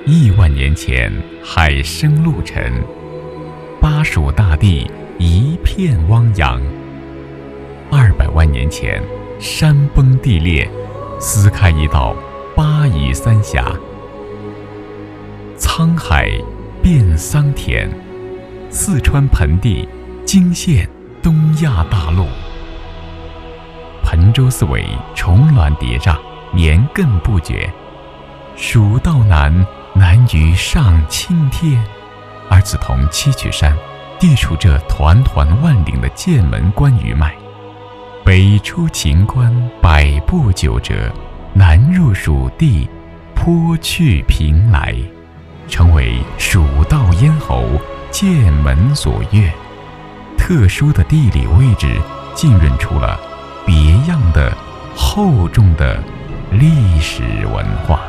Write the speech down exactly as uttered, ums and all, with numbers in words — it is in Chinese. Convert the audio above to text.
亿万年前海生陆沉，巴蜀大地一片汪洋。二百万年前山崩地裂，撕开一道巴以三峡。沧海变桑田，四川盆地惊现东亚大陆。盆州四围重峦叠嶂，绵亘不绝。蜀道难，难于上青天。而梓潼七曲山地处这团团万岭的剑门关羽脉，北出秦关百步九折，南入蜀地颇去平来，成为蜀道咽喉，剑门所跃。特殊的地理位置浸润出了别样的厚重的历史文化。